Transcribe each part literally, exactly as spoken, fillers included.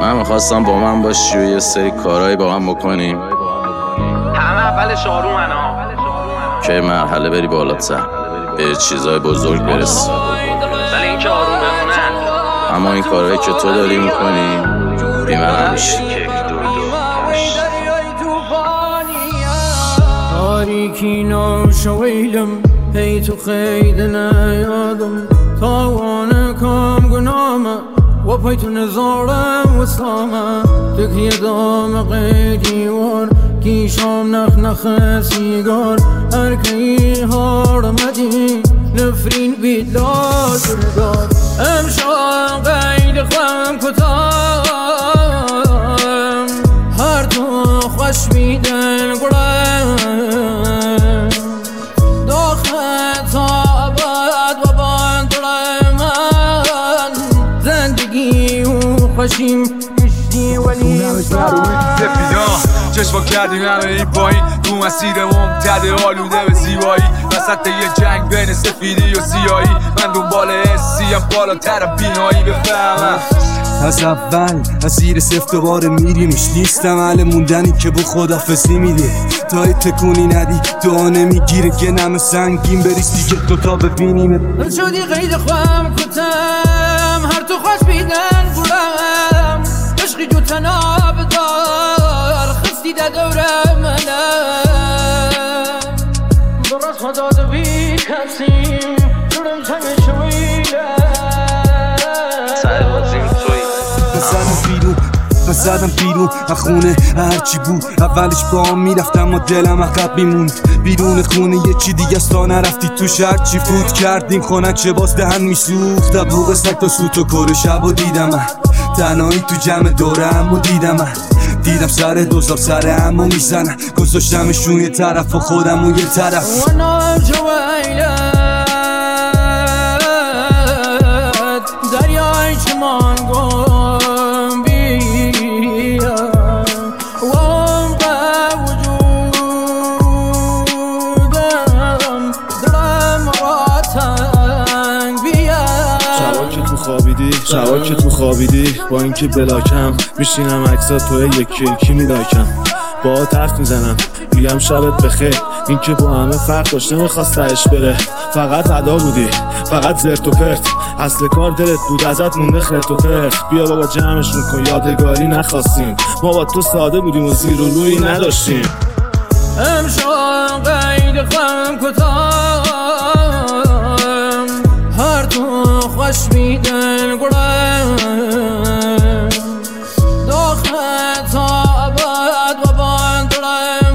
من میخواستم با من باشی و یه سری کارهایی با من بکنیم، همه اولش آرومن ها که مرحله بری بالاتر، به چیزای بزرگ برسی. ولی این که آروم بمونن، اما این کارهایی که تو داری میکنی بی من همیشه. تاریکی ناشویلم هی تو خید نیادم، تاوان کام گنامه و پای تو نزارم و سامه تکیه دام قیدیوار کی شام نخ نخ سیگار ارکی هارمدی نفرین بید لازردار امشان قید خوام کتام هر تو خوش بیدن گرم داخل تا عباد و باندرم زندگی و خوشیم کشتی ولی چشما کردیم همه این پایین تو مسیر ممتد آلوده به زیبایی وسط یه جنگ بین سفیدی و سیاهی من دنبال حسیم بالاتر بینایی بفهمم. از اول از زیر سفت بار میریمش نیستم اهل موندنی که با خدافزی میده تا تکونی ندی دعا نمیگیره که نمه سنگین بریز دیگه دوتا ببینیم شدی قید خوام کتم هر تو خوش بیدن بولم عشقی جو تناب دار خستی ده دوره منم درست خدا دوی کسیم دورم سنگ شویلم سر بازیم توی بزنم بیرون بزنم بیرون از خونه هرچی بود اولش با هم میرفتم و دلم عقب میموند بیرون خونه یه چی دیگه است تا نرفتی توش هرچی فوت کردیم خونک چه باز دهن میسوخت دبوغ سگ تا سوت و کر شب و دیدم من تنهایی تو جمع دورم و دیدم من دیدم سر دوزار سر همو میزنن گذاشتمشون یه طرف و خودم و یه طرف دریای چمان گم بیا وام با وجودم دلم را تنگ بیا شبا که تو خوابیدی شبا که تو خوابیدی با اینکه بلاکم میشینم عکسا توی یکی یکی میلاکم با حرف میزنم میگم شبت بخیر این که با همه فرق داشته میخواست تهش بره فقط ادا بودی فقط زرت و پرت اصل کار دلت بود ازت مونده خرت و پرت بیا بابا جمعشون کن یادگاری نخواستیم ما با تو ساده بودیم و زیر و روی نداشتیم امشان قید خوام کتم هر تو خوش بیدن گرم داخل تا عباد و باندرم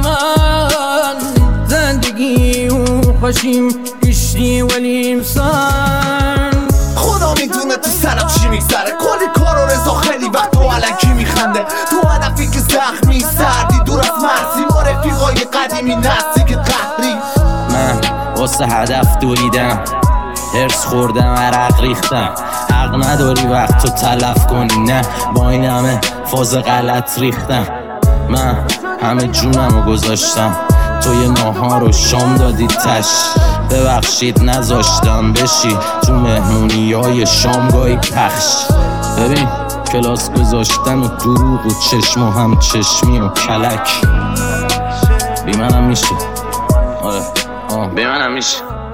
زندگی و خوشیم کشتی ولی امسان خدا میدونه تو سرم چی میگذره کلی کار و رضا خیلی وقت تو علکی میخنده تو هدفی که زخمی سردی دور از مرسی ما رفیقای قدیمی نزدیک قهری من واسه هدف دویدم هرس خوردم عرق ریختم حق نداری وقت تو تلف کنی نه با این همه فاز غلط ریختم من همه جونم رو گذاشتم توی ناهار و شام دادی تش ببخشید نذاشتم بشی تو مهمونی های شامگاهی پخش ببین کلاس گذاشتن و دروغ و چشم و هم چشمی و کلک بی منم میشه آره آه بی منم میشه